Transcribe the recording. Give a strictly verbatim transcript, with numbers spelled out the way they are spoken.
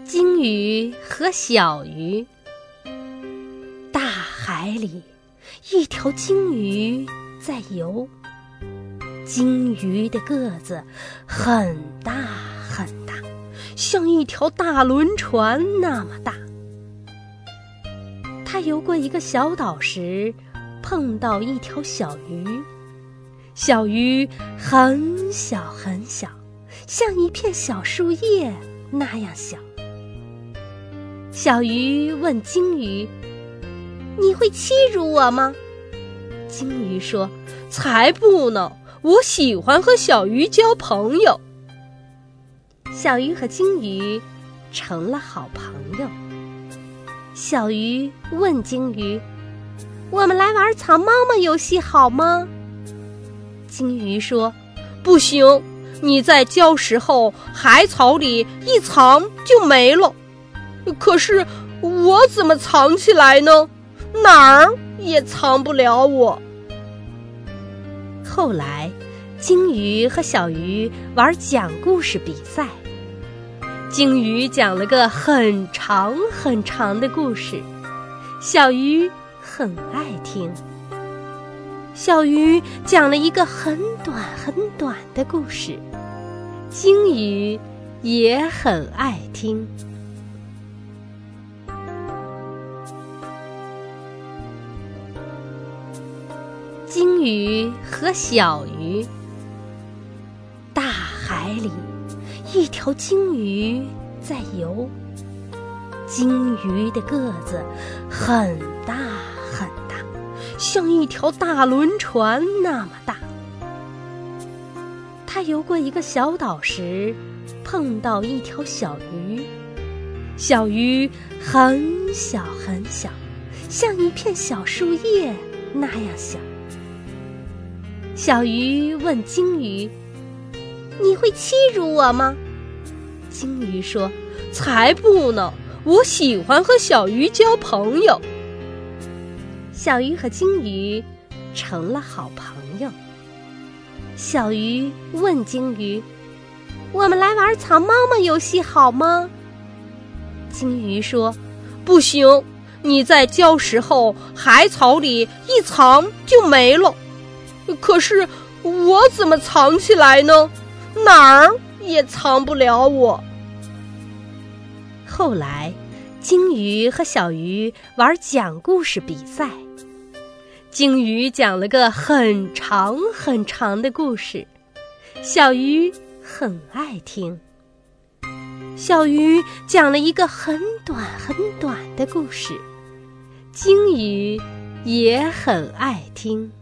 鲸鱼和小鱼。大海里，一条鲸鱼在游。鲸鱼的个子很大很大，像一条大轮船那么大。它游过一个小岛时，碰到一条小鱼。小鱼很小很小，像一片小树叶那样小。小鱼问鲸鱼：“你会欺辱我吗？”鲸鱼说：“才不呢，我喜欢和小鱼交朋友。”小鱼和鲸鱼成了好朋友。小鱼问鲸鱼：“我们来玩藏猫猫游戏好吗？”鲸鱼说：“不行，你在礁石后海草里一藏就没了。可是我怎么藏起来呢？哪儿也藏不了我。”后来，鲸鱼和小鱼玩讲故事比赛。鲸鱼讲了个很长很长的故事，小鱼很爱听。小鱼讲了一个很短很短的故事，鲸鱼也很爱听。鲸鱼和小鱼。大海里，一条鲸鱼在游。鲸鱼的个子很大很大，像一条大轮船那么大。它游过一个小岛时，碰到一条小鱼。小鱼很小很小，像一片小树叶那样小。小鱼问鲸鱼：“你会欺辱我吗？”鲸鱼说：“才不呢，我喜欢和小鱼交朋友。”小鱼和鲸鱼成了好朋友。小鱼问鲸鱼：“我们来玩藏猫猫游戏好吗？”鲸鱼说：“不行，你在礁石后海草里一藏就没了。可是我怎么藏起来呢？哪儿也藏不了我。”后来，鲸鱼和小鱼玩讲故事比赛。鲸鱼讲了个很长很长的故事，小鱼很爱听。小鱼讲了一个很短很短的故事，鲸鱼也很爱听。